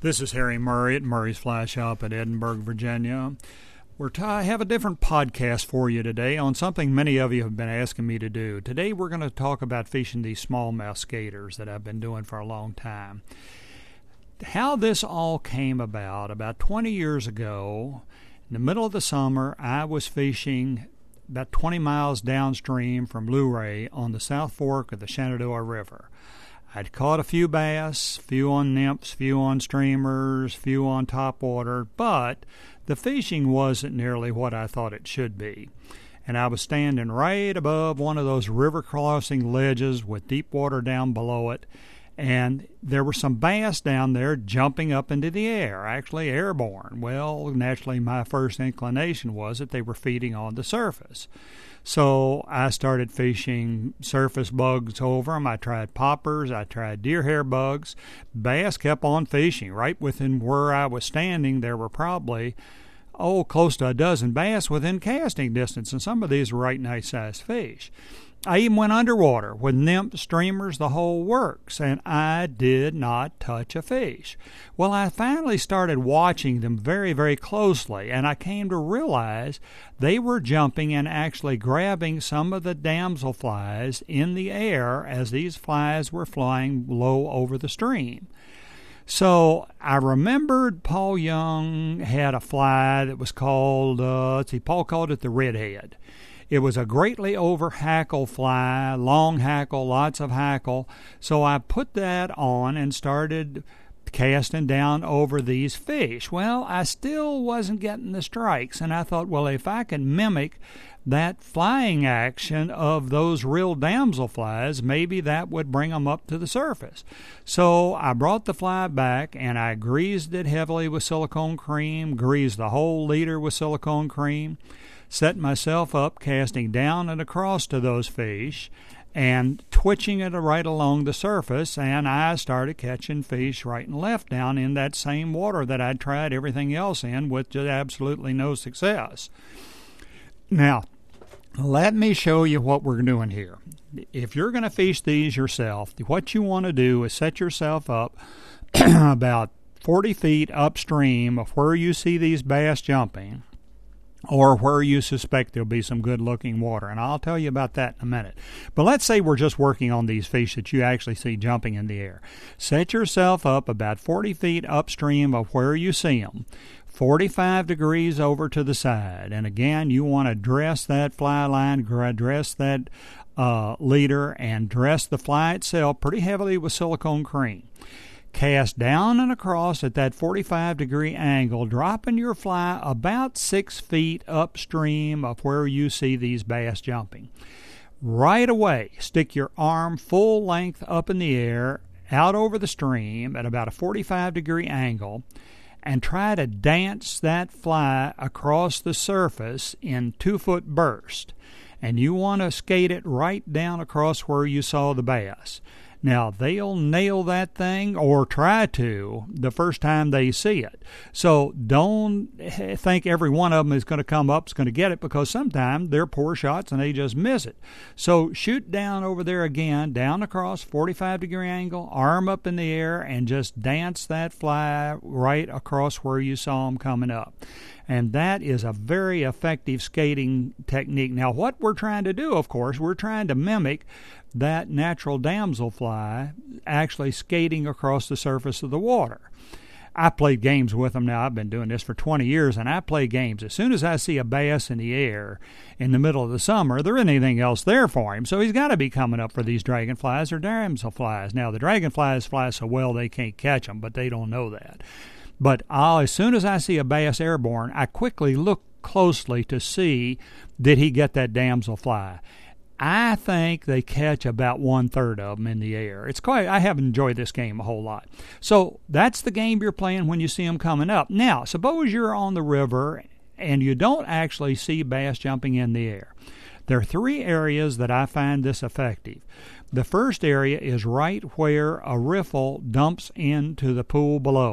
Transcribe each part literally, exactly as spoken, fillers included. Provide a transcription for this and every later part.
This is Harry Murray at Murray's Fly Shop in Edinburgh, Virginia. We're t- I have a different podcast for you today on something many of you have been asking me to do. Today we're going to talk about fishing these smallmouth skaters that I've been doing for a long time. How this all came about, about twenty years ago, in the middle of the summer, I was fishing about twenty miles downstream from Luray on the South Fork of the Shenandoah River. I'd caught a few bass, few on nymphs, few on streamers, few on topwater, but the fishing wasn't nearly what I thought it should be. And I was standing right above one of those river crossing ledges with deep water down below it, and there were some bass down there jumping up into the air, actually airborne. Well, naturally, my first inclination was that they were feeding on the surface. So I started fishing surface bugs over them. I tried poppers. I tried deer hair bugs. Bass kept on fishing. Right within where I was standing, there were probably, oh, close to a dozen bass within casting distance, and some of these were right nice-sized fish. I even went underwater with nymph streamers, the whole works, and I did not touch a fish. Well, I finally started watching them very, very closely, and I came to realize they were jumping and actually grabbing some of the damselflies in the air as these flies were flying low over the stream. So I remembered Paul Young had a fly that was called, uh, let's see, Paul called it the redhead. It was a greatly over hackle fly, long hackle, lots of hackle. So I put that on and started casting down over these fish. Well, I still wasn't getting the strikes, and I thought, well, if I can mimic that flying action of those real damselflies, maybe that would bring them up to the surface. So I brought the fly back, and I greased it heavily with silicone cream, greased the whole leader with silicone cream, set myself up casting down and across to those fish and twitching it right along the surface, and I started catching fish right and left down in that same water that I'd tried everything else in with just absolutely no success. Now, let me show you what we're doing here. If you're going to fish these yourself, what you want to do is set yourself up about forty feet upstream of where you see these bass jumping, or where you suspect there'll be some good-looking water, and I'll tell you about that in a minute. But let's say we're just working on these fish that you actually see jumping in the air. Set yourself up about forty feet upstream of where you see them, forty-five degrees over to the side, and again, you want to dress that fly line, dress that uh, leader, and dress the fly itself pretty heavily with silicone cream. Cast down and across at that forty-five degree angle, dropping your fly about six feet upstream of where you see these bass jumping. Right away, stick your arm full length up in the air, out over the stream at about a forty-five degree angle, and try to dance that fly across the surface in two-foot bursts. And you want to skate it right down across where you saw the bass. Now, they'll nail that thing, or try to, the first time they see it. So don't think every one of them is going to come up, is going to get it, because sometimes they're poor shots and they just miss it. So shoot down over there again, down across, forty-five degree angle, arm up in the air, and just dance that fly right across where you saw them coming up. And that is a very effective skating technique. Now, what we're trying to do, of course, we're trying to mimic that natural damselfly actually skating across the surface of the water. I played games with them now. I've been doing this for twenty years, and I play games. As soon as I see a bass in the air in the middle of the summer, there isn't anything else there for him, so he's got to be coming up for these dragonflies or damselflies. Now, the dragonflies fly so well they can't catch them, but they don't know that. But I'll, as soon as I see a bass airborne, I quickly look closely to see, did he get that damselfly? I think they catch about one-third of them in the air. It's quite. I have enjoyed this game a whole lot. So that's the game you're playing when you see them coming up. Now, suppose you're on the river and you don't actually see bass jumping in the air. There are three areas that I find this effective. The first area is right where a riffle dumps into the pool below.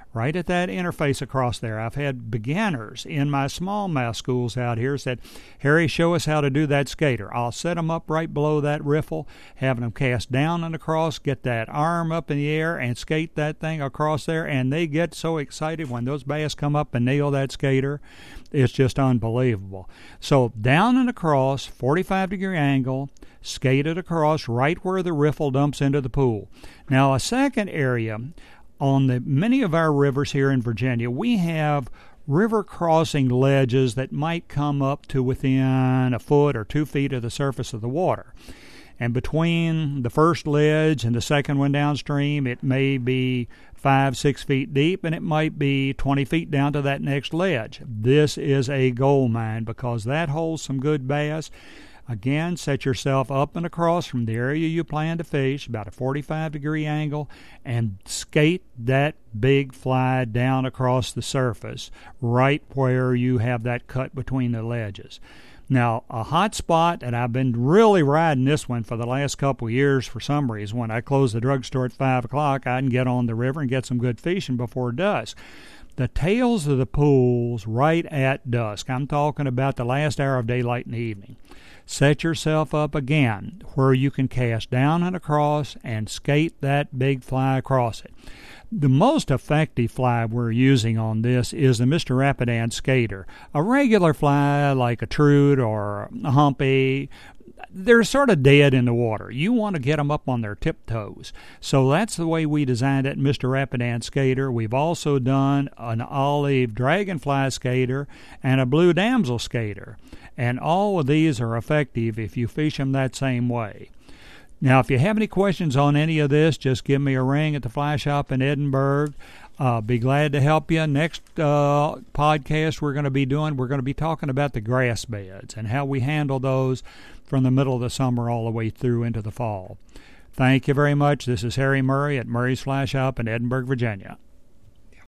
right at that interface across there. I've had beginners in my smallmouth schools out here said, Harry, show us how to do that skater. I'll set them up right below that riffle, having them cast down and across, get that arm up in the air and skate that thing across there, and they get so excited when those bass come up and nail that skater. It's just unbelievable. So down and across, forty-five degree angle, skated across right where the riffle dumps into the pool. Now a second area, on the many of our rivers here in Virginia, we have river crossing ledges that might come up to within a foot or two feet of the surface of the water. And between the first ledge and the second one downstream, it may be five, six feet deep, and it might be twenty feet down to that next ledge. This is a gold mine because that holds some good bass. Again, set yourself up and across from the area you plan to fish, about a forty-five degree angle, and skate that big fly down across the surface, right where you have that cut between the ledges. Now, a hot spot, and I've been really riding this one for the last couple of years for some reason. When I close the drugstore at five o'clock, I can get on the river and get some good fishing before dusk. The tails of the pools right at dusk. I'm talking about the last hour of daylight in the evening. Set yourself up again where you can cast down and across and skate that big fly across it. The most effective fly we're using on this is the Mister Rapidan Skater. A regular fly like a trude or a humpy, they're sort of dead in the water. You want to get them up on their tiptoes. So that's the way we designed it, Mister Rapidan Skater. We've also done an olive dragonfly skater and a blue damsel skater. And all of these are effective if you fish them that same way. Now, if you have any questions on any of this, just give me a ring at the Fly Shop in Edinburgh. Uh, be glad to help you. Next uh, podcast we're going to be doing, we're going to be talking about the grass beds and how we handle those from the middle of the summer all the way through into the fall. Thank you very much. This is Harry Murray at Murray's Fly Shop in Edinburgh, Virginia.